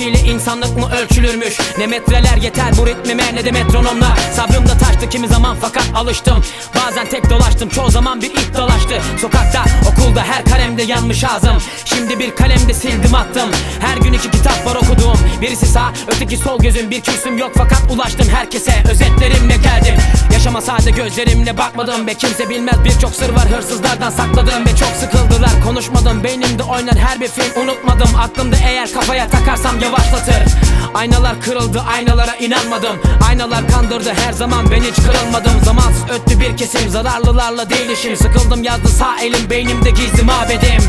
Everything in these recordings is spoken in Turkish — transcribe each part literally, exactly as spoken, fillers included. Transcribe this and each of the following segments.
metresiyle insanlık mı ölçülürmüş? Ne metreler yeter bu ritmime ne de metronomlar. Sabrım da taştı kimi zaman fakat alıştım. Bazen tek dolaştım çoğu zaman bir ip dolaştı. Sokakta okulda her kalemde yanmış ağzım. Şimdi bir kalemde sildim attım. Her gün iki kitap var okuduğum. Birisi sağ öteki sol gözüm. Bir kürsüm yok fakat ulaştım herkese. Özetlerimle geldim. Yaşama sade gözlerimle bakmadım be. Kimse bilmez birçok sır var hırsızlardan sakladım. Ve çok sıkıldılar konuşmadım. Beynimde oynar her bir film unutmadım. Aklımda eğer kafaya takarsam yavaşlatır. Aynalar kırıldı aynalara inanmadım. Aynalar kandırdı her zaman ben hiç kırılmadım. Zamansız öttü bir kesim zararlılarla değil işim. Sıkıldım yazdı sağ elim beynimde gizli mabedim.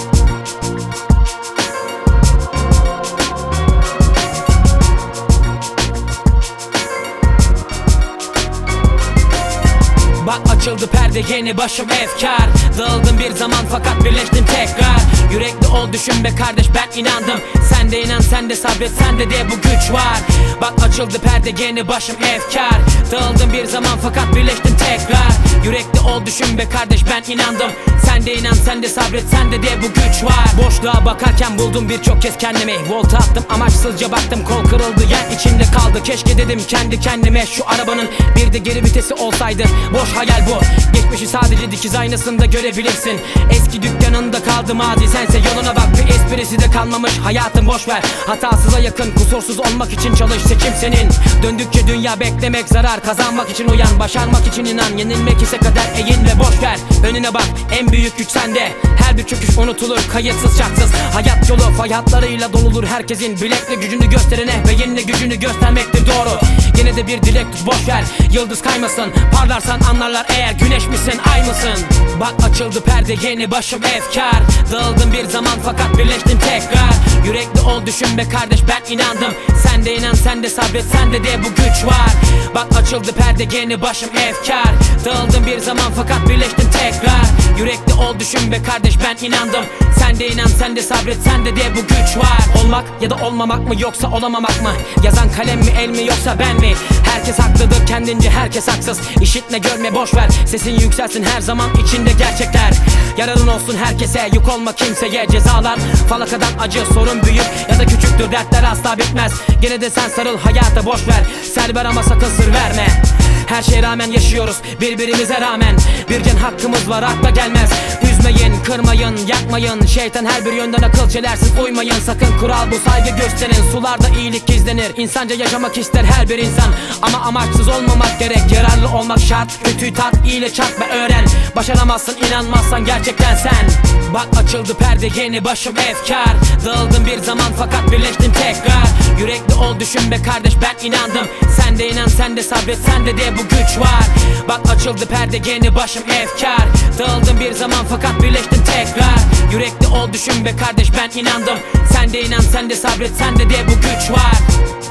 Bak açıldı perde yeni başım efkar. Dağıldım bir zaman fakat birleştim tekrar. Yürekli ol düşün be kardeş ben inandım. Sen de inan sen de sabret sende de bu güç var. Bak açıldı perde yeni başım efkar. Dağıldım bir zaman fakat birleştim tekrar. Yürekli ol düşün be kardeş ben inandım. Sen de inan sen de sabret sende de bu güç var. Boşluğa bakarken buldum birçok kez kendimi. Volta attım amaçsızca baktım kol kırıldı yer içimde kaldı. Keşke dedim kendi kendime şu arabanın bir de geri vitesi olsaydı. Boş hayal bu. Geçmişi sadece dikiz aynasında görebilirsin. Eski dükkanında kaldı mazi sense yoluna bak bir esprisi de kalmamış. Hayatın boş ver hatasıza yakın kusursuz olmak için çalış seçim senin. Döndükçe dünya beklemek zarar kazanmak için uyan başarmak için inan. Yenilmek ise kader eğin ve boş ver önüne bak en büyük güç sende. Her bir çöküş unutulur kayıtsız şartsız. Hayat yolu fay hatlarıyla dolulur herkesin. Bilekle gücünü gösterene beyinle gücünü göstermektir doğru. Yine de bir dilek tut boş ver yıldız kaymasın. Parlarsan anlarlar eğer güneş misin ay mısın? Bak açıldı perde yeni başım efkar. Dağıldım bir zaman fakat birleştim tekrar. Yürekli ol düşün be kardeş ben inandım. Sen de inan sen de sabret sende de bu güç var. Bak açıldı perde yeni başım efkar. Dağıldım bir zaman fakat birleştim tekrar. Yürekli ol düşün be kardeş ben inandım. Sen de inan sen de sabret sende de bu güç var. Olmak ya da olmamak mı yoksa olamamak mı? Yazan kalem mi el mi yoksa ben mi? Herkes haklıdır kendince herkes haksız. İşitme görme boş ver sesin yükselsin her zaman içinde gerçekler. Yararın olsun herkese yük olma kimseye. Cezalar falakadan acı sorun büyük ya da küçüktür dertler asla bitmez. Gene de sen sarıl hayata boş ver. Server ama sakın sır verme. Her şeye rağmen yaşıyoruz birbirimize rağmen. Bir can hakkımız var akla gelmez. Üzmeyin kırmayın yakmayın. Şeytan her bir yönden akıl çelersin uymayın. Sakın kural bu saygı gösterin. Sularda iyilik gizlenir. İnsanca yaşamak ister her bir insan. Ama amaçsız olmamak gerek. Yararlı olmak şart. Kötüyü tat iyiyle çarp ve öğren. Başaramazsın inanmazsan gerçekten sen. Bak açıldı perde yeni başım efkar. Dağıldım bir zaman fakat birleştim tekrar. Yürekli ol düşün be kardeş ben inandım. Sen de inan sen de sabret sende de bu güç var. Bak açıldı perde yeni başım efkar. Dağıldım bir zaman fakat birleştim tekrar. Yürekli ol düşün be kardeş ben inandım. Sen de inan sen de sabret sende de bu güç var.